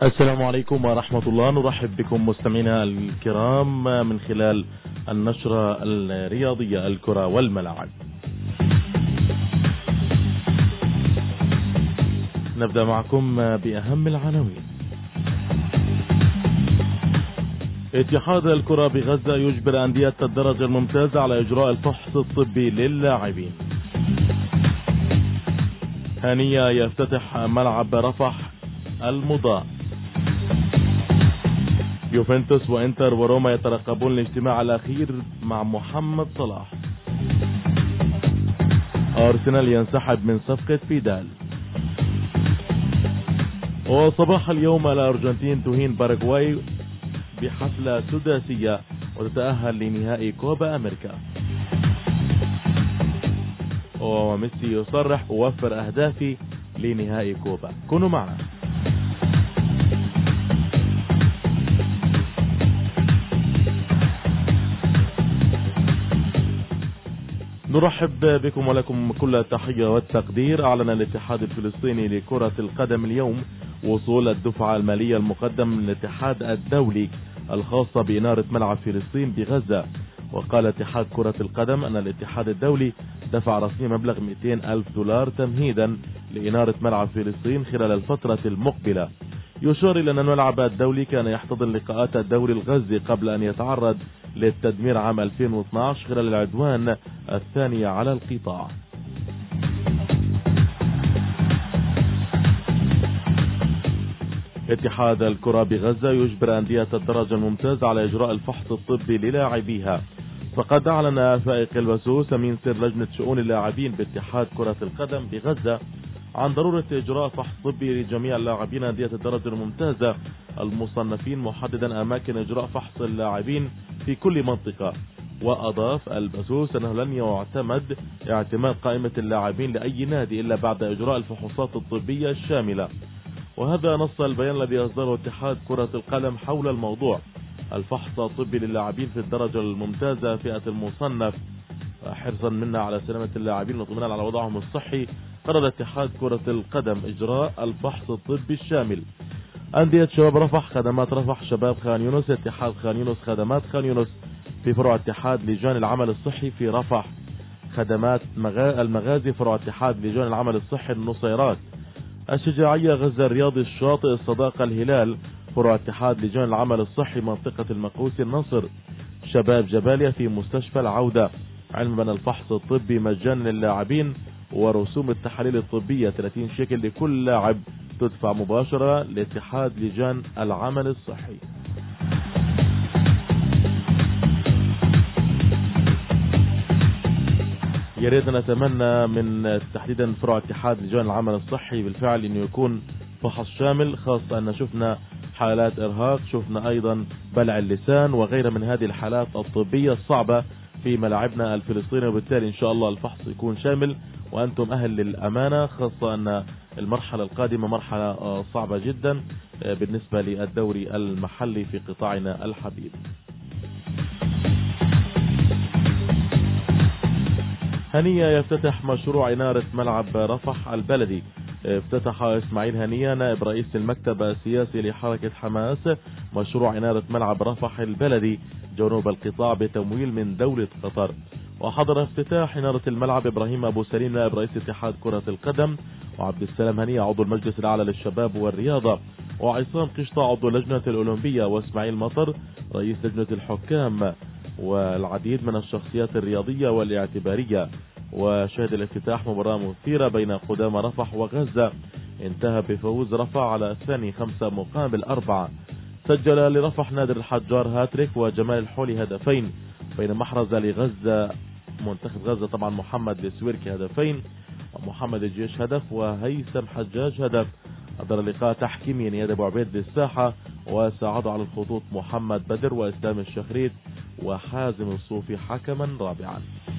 السلام عليكم ورحمة الله. نرحب بكم مستمعينا الكرام من خلال النشرة الرياضية الكرة والملاعب. نبدأ معكم بأهم العناوين. اتحاد الكرة بغزة يجبر أندية الدرجة الممتازة على إجراء الفحص الطبي للاعبين. هنية يفتتح ملعب رفح المضاء. يوفنتوس وإنتر وروما يترقبون الاجتماع الأخير مع محمد صلاح. أرسنال ينسحب من صفقة فيدال. وصباح اليوم الأرجنتين تهين باراغواي بحفلة سداسية وتتأهل لنهائي كوبا أمريكا. وميسي يصرح أوفر أهدافي لنهائي كوبا. كونوا معنا. نرحب بكم ولكم كل التحية والتقدير. أعلن الاتحاد الفلسطيني لكرة القدم اليوم وصول الدفعة المالية المقدم من الاتحاد الدولي الخاصة بإنارة ملعب فلسطين بغزة. وقال اتحاد كرة القدم أن الاتحاد الدولي دفع رسميا مبلغ $200,000 تمهيدا لإنارة ملعب فلسطين خلال الفترة المقبلة. يشار إلى أن الملعب الدولي كان يحتضن لقاءات الدوري الغزي قبل أن يتعرض للتدمير عام 2012 خلال العدوان الثاني على القطاع. اتحاد الكرة بغزة يجبر أندية الدرجة الممتازة على إجراء الفحص الطبي للاعبيها. فقد أعلن فائق البسوس أمين سر لجنة شؤون اللاعبين باتحاد كرة القدم بغزة عن ضرورة إجراء فحص طبي لجميع اللاعبين أندية الدرجة الممتازة المصنفين، محددا أماكن إجراء فحص اللاعبين في كل منطقة. وأضاف البسوس أنه لن يعتمد اعتماد قائمة اللاعبين لأي نادي إلا بعد إجراء الفحوصات الطبية الشاملة. وهذا نص البيان الذي أصدره اتحاد كرة القدم حول الموضوع. الفحص الطبي للاعبين في الدرجة الممتازة فئة المصنف حرصا منا على سلامة اللاعبين واطمئنانا على وضعهم الصحي. قرر اتحاد كرة القدم إجراء الفحص الطبي الشامل. أندية شباب رفح، خدمات رفح، شباب خان يونس، اتحاد خان يونس، خدمات خان يونس في فروع اتحاد لجان العمل الصحي في رفح، خدمات المغازي فروع اتحاد لجان العمل الصحي النصيرات، الشجاعية غزة الرياضي الشاطئ الصداقة الهلال فروع اتحاد لجان العمل الصحي منطقة المقوسي النصر، شباب جباليا في مستشفى العودة. علما بأن الفحص الطبي مجانا للاعبين ورسوم التحاليل الطبية 30 شيكل لكل لاعب تدفع مباشرة لاتحاد لجان العمل الصحي. يريد نتمنى من تحديدا فروع اتحاد لجان العمل الصحي بالفعل انه يكون فحص شامل، خاصة ان شفنا حالات ارهاق، شفنا ايضا بلع اللسان وغيرها من هذه الحالات الطبية الصعبة في ملاعبنا الفلسطينية، وبالتالي ان شاء الله الفحص يكون شامل وانتم اهل للامانة، خاصة ان المرحلة القادمة مرحلة صعبة جدا بالنسبة للدوري المحلي في قطاعنا الحبيب. هنية يفتتح مشروع إنارة ملعب رفح البلدي. افتتح إسماعيل هنية نائب رئيس المكتب السياسي لحركة حماس مشروع إنارة ملعب رفح البلدي جنوب القطاع بتمويل من دولة قطر. وحضر افتتاح إنارة الملعب إبراهيم أبو سليم نائب رئيس اتحاد كرة القدم، وعبد السلام هنية عضو المجلس الأعلى للشباب والرياضة، وعصام قشطة عضو اللجنة الأولمبية، وإسماعيل مطر رئيس لجنة الحكام، والعديد من الشخصيات الرياضية والاعتبارية. وشهد الافتتاح مباراة مثيرة بين قدامى رفح وغزة انتهى بفوز رفح على الثاني 5-4. سجل لرفح نادر الحجار هاتريك وجمال الحولي هدفين، بين محرز لغزة منتخب غزة طبعا محمد السويركي هدفين ومحمد الجيش هدف وهيثم حجاج هدف. أدار اللقاء تحكيميا نياد أبو عبيد للساحة، وساعد على الخطوط محمد بدر وإسلام الشخريت وحازم الصوفي حكما رابعا.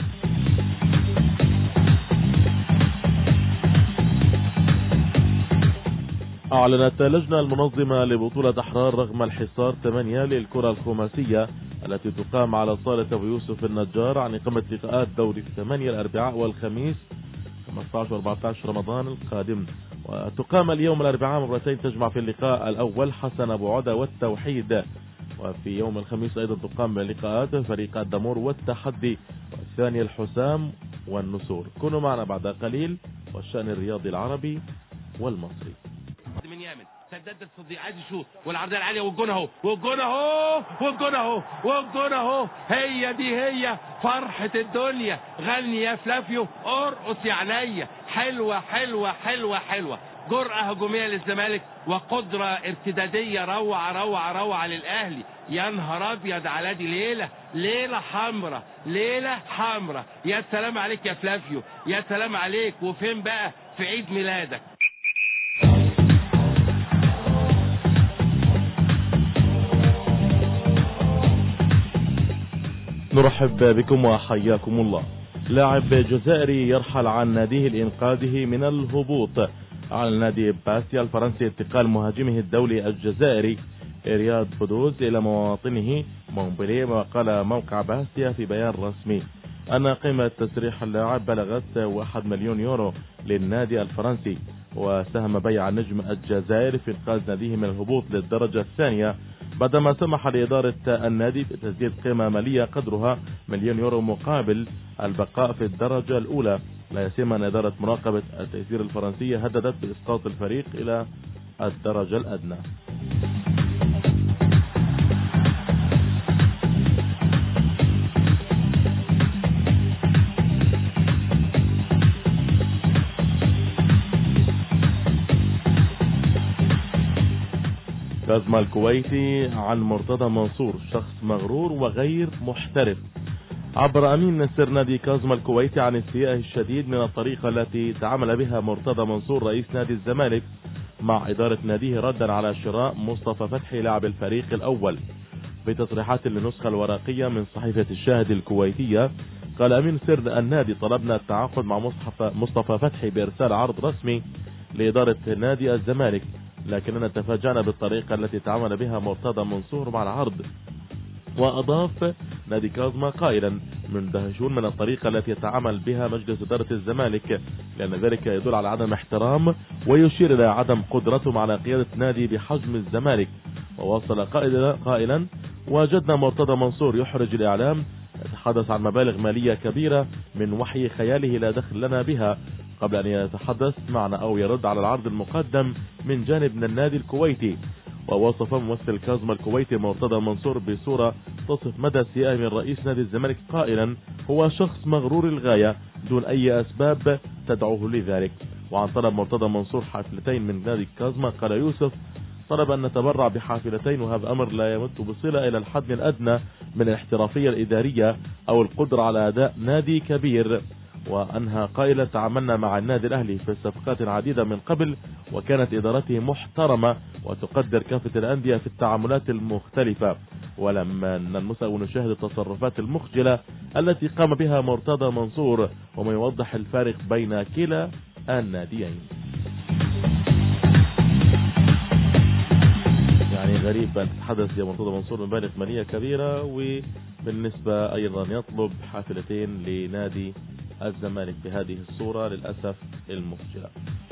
أعلنت اللجنة المنظمة لبطولة أحرار رغم الحصار 8 للكرة الخماسية التي تقام على صالة أبو يوسف النجار عن إقامة لقاءات دوري 8 الأربعاء والخميس 15 و14 رمضان القادم. وتقام اليوم الأربعاء مباراتين تجمع في اللقاء الأول حسن أبو عودة والتوحيد، وفي يوم الخميس أيضا تقام لقاءات فريق الدمور والتحدي، والثاني الحسام والنسور. كونوا معنا بعد قليل والشأن الرياضي العربي والمصري. من يامن سددت صديق عايز يشوط والعرضيه العاليه والجون اهو والجون اهو والجون اهو والجون اهو. هي فرحه الدنيا. غني يا فلافيو ارقص يا عينيا. حلوه حلوه حلوه حلوه. جرأة هجومية للزمالك وقدرة ارتدادية روعة للأهلي. يا نهار أبيض على دي ليلة حمرة. يا سلام عليك يا فلافيو، يا سلام عليك. وفين بقى؟ في عيد ميلادك. نرحب بكم وحياكم الله. لاعب جزائري يرحل عن ناديه لإنقاذه من الهبوط. أعلن نادي باسيا الفرنسي انتقال مهاجمه الدولي الجزائري رياض بدوز إلى مواطنه مونبليه. وقال موقع باسيا في بيان رسمي أن قيمة تسريح اللاعب بلغت 1 مليون يورو للنادي الفرنسي. وساهم بيع النجم الجزائري في إنقاذ ناديه من الهبوط للدرجة الثانية بعدما سمح لإدارة النادي بتسديد قيمة مالية قدرها مليون يورو مقابل البقاء في الدرجة الأولى. لا يسمى أن إدارة مراقبة التيسير الفرنسية هددت بإسقاط الفريق إلى الدرجة الأدنى. كازما الكويتي عن مرتضى منصور شخص مغرور وغير محترف. عبر أمين سر نادي كازما الكويتي عن استيائه الشديد من الطريقة التي تعامل بها مرتضى منصور رئيس نادي الزمالك مع إدارة ناديه ردا على شراء مصطفى فتحي لاعب الفريق الأول. في تصريحات للنسخة الورقية من صحيفة الشاهد الكويتية قال أمين سر النادي طلبنا التعاقد مع مصطفى فتحي بإرسال عرض رسمي لإدارة نادي الزمالك، لكننا تفاجأنا بالطريقة التي تعامل بها مرتضى منصور مع العرض. وأضاف نادي كازما قائلا مندهشون من الطريقة التي يتعامل بها مجلس إدارة الزمالك، لأن ذلك يدل على عدم احترام ويشير إلى عدم قدرتهم على قيادة نادي بحجم الزمالك. ووصل قائلا وجدنا مرتضى منصور يحرج الإعلام يتحدث عن مبالغ مالية كبيرة من وحي خياله لا دخل لنا بها قبل أن يتحدث معنا أو يرد على العرض المقدم من جانب النادي الكويتي. ووصف ممثل كازما الكويتي مرتضى منصور بصورة تصف مدى استيائه من رئيس نادي الزمالك قائلا هو شخص مغرور الغاية دون أي أسباب تدعوه لذلك. وعن طلب مرتضى منصور حافلتين من نادي كازما قال يوسف طلب أن نتبرع بحافلتين، وهذا أمر لا يمت بصلة إلى الحد الأدنى من الاحترافية الإدارية أو القدرة على أداء نادي كبير. وأنها قائلة تعاملنا مع النادي الأهلي في صفقات عديدة من قبل وكانت إدارته محترمة وتقدر كافة الأندية في التعاملات المختلفة، ولما نلمس أو نشاهد التصرفات المخجلة التي قام بها مرتضى منصور وما يوضح الفارق بين كلا الناديين. يعني غريب أن تتحدث يا مرتضى منصور مبالغ مالية كبيرة وبالنسبة أيضا يطلب حافلتين لنادي الزمالك بهذه الصورة للأسف المخجلة.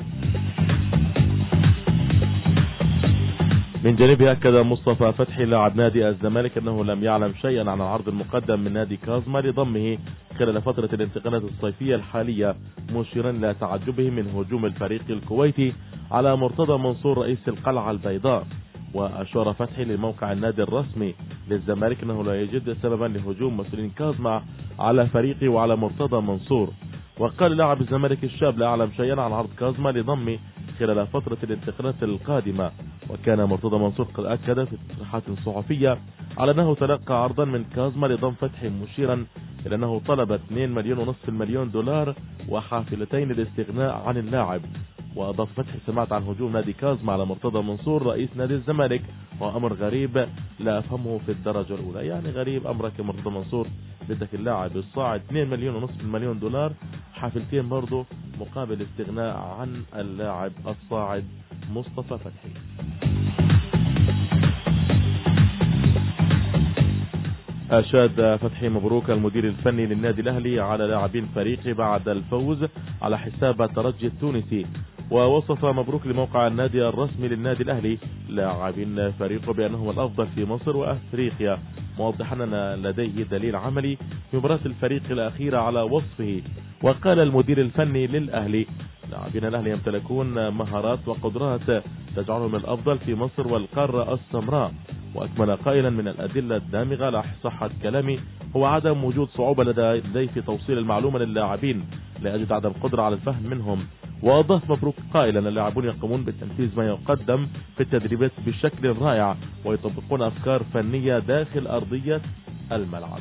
من جانبه أكد مصطفى فتحي لاعب نادي الزمالك أنه لم يعلم شيئا عن العرض المقدم من نادي كازما لضمه خلال فترة الانتقالات الصيفية الحالية، مشيرا إلى تعجبه من هجوم الفريق الكويتي على مرتضى منصور رئيس القلعة البيضاء. وأشار فتحي لموقع النادي الرسمي للزمالك أنه لا يوجد سببا لهجوم مسؤولين كازما على فريقه وعلى مرتضى منصور. وقال لاعب الزمالك الشاب لا أعلم شيئا عن عرض كازما لضمه خلال فترة الانتقالات القادمة. وكان مرتضى منصور قد أكد في تصريحات صحفية على أنه تلقى عرضا من كازما لضم فتحي، مشيرا إلى أنه طلب 2.5 مليون دولار وحافلتين للاستغناء عن اللاعب. وأضاف فتحي سمعت عن هجوم نادي كازما على مرتضى منصور رئيس نادي الزمالك وأمر غريب لا أفهمه في الدرجة الأولى. يعني غريب أمرك يا مرتضى منصور، بدك اللاعب الصاعد 2.5 مليون دولار، حافلتين برضه مقابل استغناء عن اللاعب الصاعد مصطفى فتحي. أشاد فتحي مبروك المدير الفني للنادي الأهلي على لاعبين فريقه بعد الفوز على حساب الترجي التونسي. ووصف مبروك لموقع النادي الرسمي للنادي الأهلي لاعبين فريقه بأنهم الأفضل في مصر وأفريقيا، موضحا أن لديه دليل عملي في مباراة الفريق الأخيرة على وصفه. وقال المدير الفني للأهلي: لاعبين الأهلي يمتلكون مهارات وقدرات تجعلهم الأفضل في مصر والقارة السمراء. وأكمل قائلا: من الأدلة الدامغة لصحة كلامي هو عدم وجود صعوبة لدي في توصيل المعلومة للاعبين، لا أجد عدم قدرة على الفهم منهم. وأضاف مبروك قائلا: اللاعبون يقومون بتنفيذ ما يقدم في التدريبات بشكل رائع ويطبقون أفكار فنية داخل أرضية الملعب.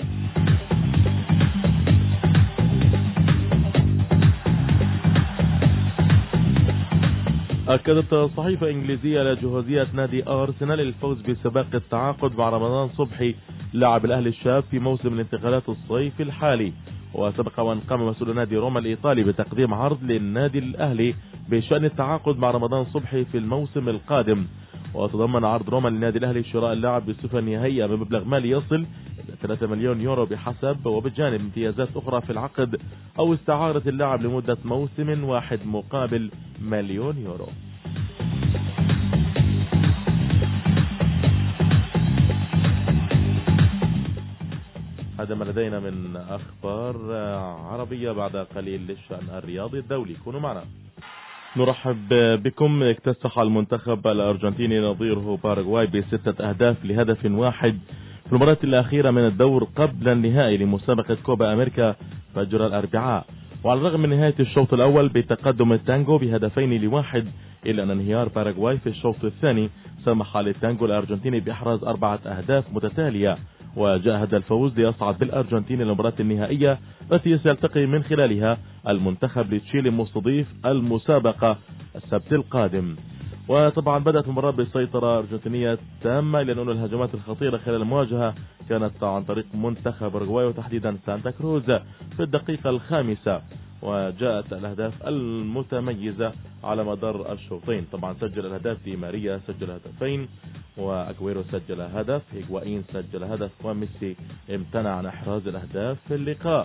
أكدت صحيفة إنجليزية لجهوزية نادي أرسنال للفوز بسباق التعاقد مع رمضان صبحي لاعب الأهلي الشاب في موسم الانتقالات الصيفي الحالي. وسبق وأن قام مسؤول نادي روما الإيطالي بتقديم عرض للنادي الأهلي بشأن التعاقد مع رمضان صبحي في الموسم القادم. وتضمن عرض روما للنادي الأهلي شراء اللاعب بصفة نهائية بمبلغ مالي يصل إلى 3 مليون يورو بحسب، وبجانب امتيازات أخرى في العقد أو استعارة اللاعب لمدة موسم واحد مقابل 1 مليون يورو. هذا ما لدينا من أخبار عربية. بعد قليل للشأن الرياضي الدولي، كونوا معنا. نرحب بكم. اكتسح المنتخب الأرجنتيني نظيره باراغواي ب6 أهداف لهدف واحد في المباراة الأخيرة من الدور قبل النهائي لمسابقة كوبا أمريكا فجر الأربعاء. وعلى الرغم من نهاية الشوط الأول بتقدم التانجو ب2-1، إلا أن انهيار باراغواي في الشوط الثاني سمح للتانجو الأرجنتيني بإحراز 4 أهداف متتالية، وجاء هذا الفوز ليصعد بالأرجنتين للمباراة النهائية التي سيلتقي من خلالها المنتخب لتشيلي مستضيف المسابقة السبت القادم. وطبعا بدأت المباراة بسيطرة أرجنتينية تامة، لأن الهجمات الخطيرة خلال المواجهة كانت عن طريق منتخب أوروغواي وتحديدا سانتا كروز في الدقيقة 5، وجاءت الأهداف المتميزة على مدار الشوطين. طبعا سجل الأهداف دي ماريا سجل هدفين، وأجويرو سجل هدف، هيغوايين سجل هدف، وميسي امتنع عن إحراز الأهداف في اللقاء.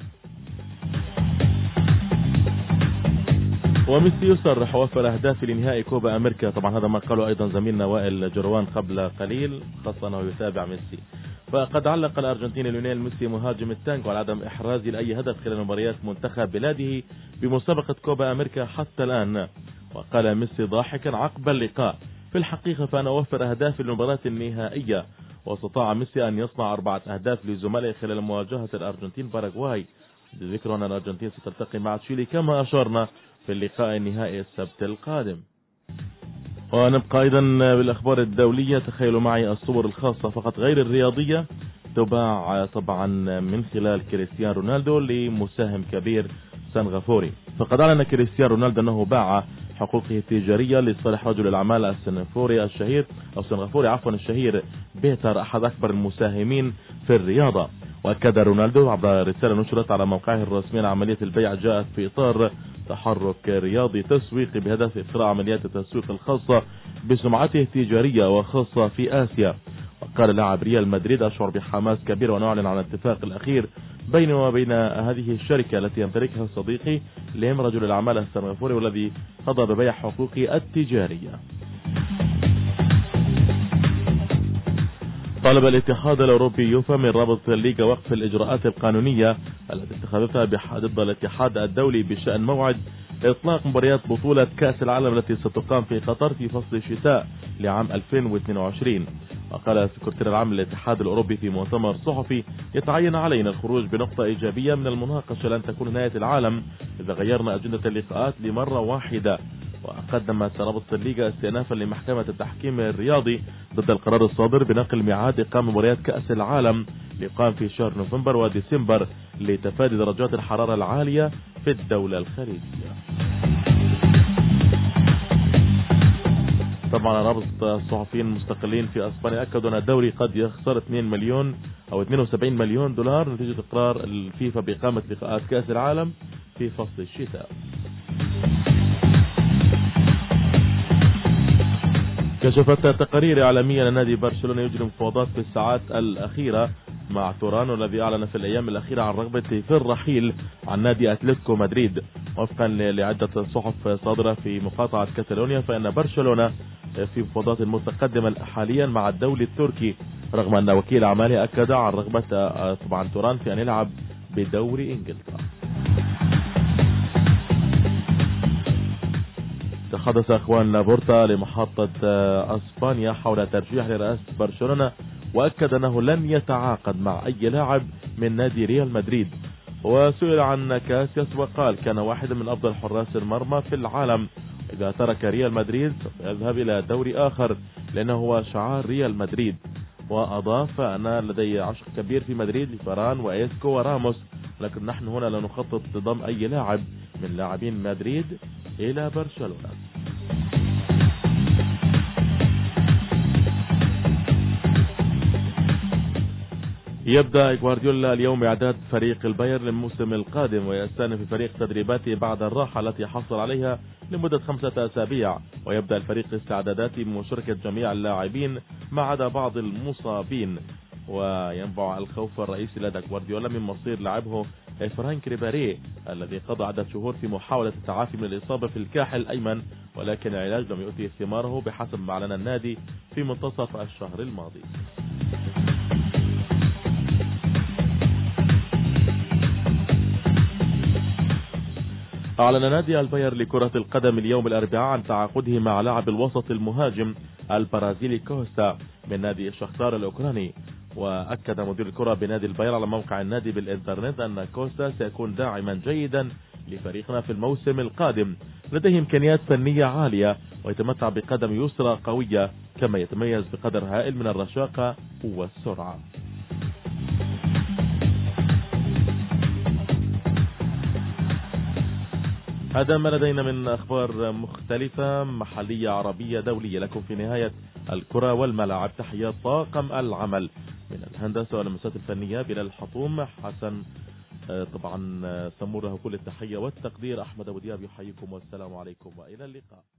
وميسي يصرح وفر أهداف لنهائي كوبا أمريكا. طبعا هذا ما قاله أيضا زميلنا وائل جروان قبل قليل، خاصة أنه يتابع ميسي. فقد علق الأرجنتيني ليونيل ميسي مهاجم التانجو على عدم إحراز لأي هدف خلال مباريات منتخب بلاده بمسابقة كوبا أمريكا حتى الآن. وقال ميسي ضاحكا عقب اللقاء: في الحقيقة فأنا أوفر أهداف للمباراة النهائية. واستطاع ميسي أن يصنع 4 أهداف لزملائه خلال مواجهة الأرجنتين باراغواي. بذكر أن الأرجنتين ستلتقي مع تشيلي كما أشرنا في اللقاء النهائي السبت القادم. ونبقى أيضا بالأخبار الدولية. تخيلوا معي الصور الخاصة فقط غير الرياضية تباع طبعا من خلال كريستيانو رونالدو لمساهم كبير سنغافوري. فقد أعلن كريستيانو رونالدو أنه باع حقوقه التجارية لصالح رجل الأعمال السنغافوري الشهير بيتر، أحد أكبر المساهمين في الرياضة. وأكد رونالدو عبر رسالة نشرت على موقعه الرسمي أن عملية البيع جاءت في إطار تحرك رياضي تسويقي بهدف إثراء عمليات التسويق الخاصة بسمعته التجارية وخاصة في آسيا. وقال لاعب ريال مدريد: أشعر بحماس كبير ونعلن عن الاتفاق الأخير بيني وبين هذه الشركة التي يمتلكها صديقي ليم رجل الأعمال السنغافوري والذي قضى ببيع حقوقي التجارية. طالب الاتحاد الأوروبي يوفا من رابطة الليغا وقف الإجراءات القانونية التي اتخذتها ضد الاتحاد الدولي بشأن موعد إطلاق مباريات بطولة كأس العالم التي ستقام في قطر في فصل الشتاء لعام 2022. وقال السكرتير العام للاتحاد الأوروبي في مؤتمر صحفي: يتعين علينا الخروج بنقطة إيجابية من المناقشة لن تكون نهاية العالم إذا غيرنا أجندة اللقاءات لمرة واحدة. وقدمت رابطة الليغا استئنافا لمحكمة التحكيم الرياضي ضد القرار الصادر بنقل ميعاد إقامة مباريات كأس العالم ليقام في شهر نوفمبر وديسمبر لتفادي درجات الحرارة العالية في الدولة الخليجية. طبعا رابطة الصحفيين المستقلين في اسبانيا اكدوا ان الدوري قد يخسر 2 مليون او 72 مليون دولار نتيجة اقرار الفيفا باقامة لقاءات كأس العالم في فصل الشتاء. كشفت تقارير إعلامية أن نادي برشلونة يجري مفاوضات في الساعات الأخيرة مع توران، الذي أعلن في الأيام الأخيرة عن رغبته في الرحيل عن نادي أتلتيكو مدريد. وفقا لعدة صحف صادرة في مقاطعة كاتالونيا، فإن برشلونة في مفاوضات متقدمة حاليا مع الدولي التركي، رغم أن وكيل أعماله أكد عن رغبة طبعا توران في أن يلعب بدوري إنجلترا. تحدث اخوان لابورتا لمحطة اسبانيا حول ترشيح لرئاسة برشلونة، واكد انه لن يتعاقد مع اي لاعب من نادي ريال مدريد. وسئل عن كاسياس وقال: كان واحد من افضل حراس المرمى في العالم، اذا ترك ريال مدريد سيذهب الى دوري اخر لانه هو شعار ريال مدريد. واضاف: انا لدي عشق كبير في مدريد لفران وايسكو وراموس، لكن نحن هنا لا نخطط لضم اي لاعب من لاعبين مدريد الى برشلونة. يبدأ غوارديولا اليوم إعداد فريق البايرن للموسم القادم، ويستأنف فريق تدريباته بعد الراحة التي حصل عليها لمدة 5 أسابيع. ويبدأ الفريق استعداداته بمشاركة جميع اللاعبين ما عدا بعض المصابين. وينبع الخوف الرئيسي لدى غوارديولا من مصير لاعبه فرانك ريبيري، الذي قضى عدة شهور في محاولة التعافي من الإصابة في الكاحل الأيمن، ولكن العلاج لم يؤتي ثماره بحسب ما أعلن النادي في منتصف الشهر الماضي. أعلن نادي البايرن لكرة القدم اليوم الأربعاء عن تعاقده مع لاعب الوسط المهاجم البرازيلي كوستا من نادي الشختار الأوكراني. وأكد مدير الكرة بنادي البايرن على موقع النادي بالإنترنت أن كوستا سيكون داعما جيدا لفريقنا في الموسم القادم، لديه إمكانيات فنية عالية ويتمتع بقدم يسرى قوية، كما يتميز بقدر هائل من الرشاقة والسرعة. هذا ما لدينا من أخبار مختلفة محلية عربية دولية. لكم في نهاية الكرة والملاعب تحيات طاقم العمل من الهندسة والمسات الفنية بلال الحطوم، حسن طبعا سموره كل التحية والتقدير. أحمد أبو دياب يحييكم والسلام عليكم وإلى اللقاء.